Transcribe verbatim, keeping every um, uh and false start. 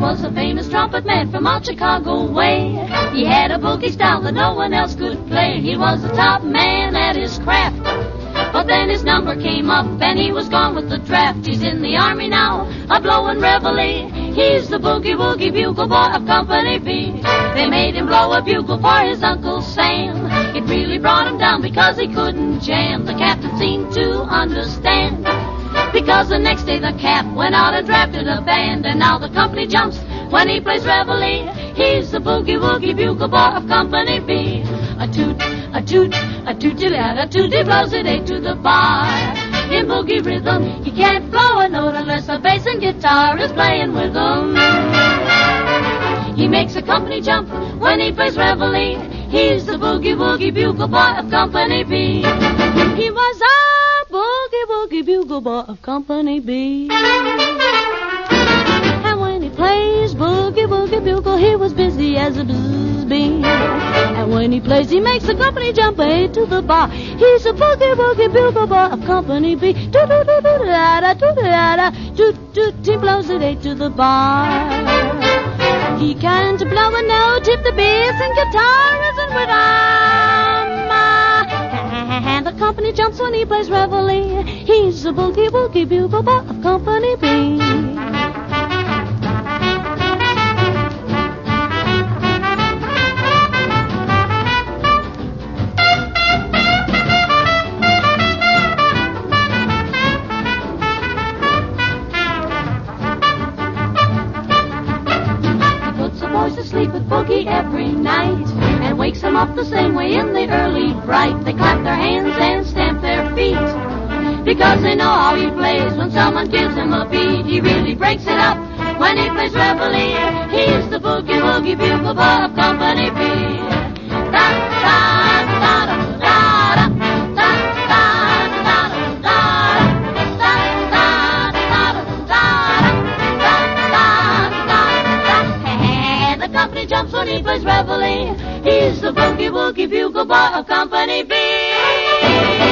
was a famous trumpet man from out Chicago way. He had a boogie style that no one else could play. He was the top man at his craft. But then his number came up and he was gone with the draft. He's in the army now, a blowin' reveille. He's the boogie-woogie bugle boy of Company B. They made him blow a bugle for his Uncle Sam. It really brought him down because he couldn't jam. The captain seemed to understand, because the next day the cap went out and drafted a band. And now the company jumps when he plays reveille. He's the boogie-woogie bugle boy of Company B. A toot, a toot, a toot-a-a, toot, he blows it eight to the bar. In boogie rhythm, he can't blow a note unless the bass and guitar is playing with him. He makes a company jump when he plays reveille. He's the boogie-woogie bugle boy of Company B. He was a boogie-woogie bugle boy of Company B. And when he plays boogie-woogie bugle, he was busy as a bzz bee. And when he plays, he makes the company jump eight to the bar. He's a boogie-woogie bugle boy of Company B. Do-do-do-do-da-da, do-da-da, toot-toot, he blows it eight to the bar. He can't blow a note if the bass and guitar isn't with him. And the company jumps when he plays reveille. He's a boogie-woogie bugle boy of Company B. Sleep with boogie every night and wakes them up the same way in the early bright. They clap their hands and stamp their feet because they know how he plays. When someone gives him a beat, he really breaks it up when he plays reveille. He's the boogie-woogie bugle boy of Company B. Da, da, da, da, da, da, da, da, da, da, company jumps when he plays reveille. He's the boogie-woogie bugle boy of Company B.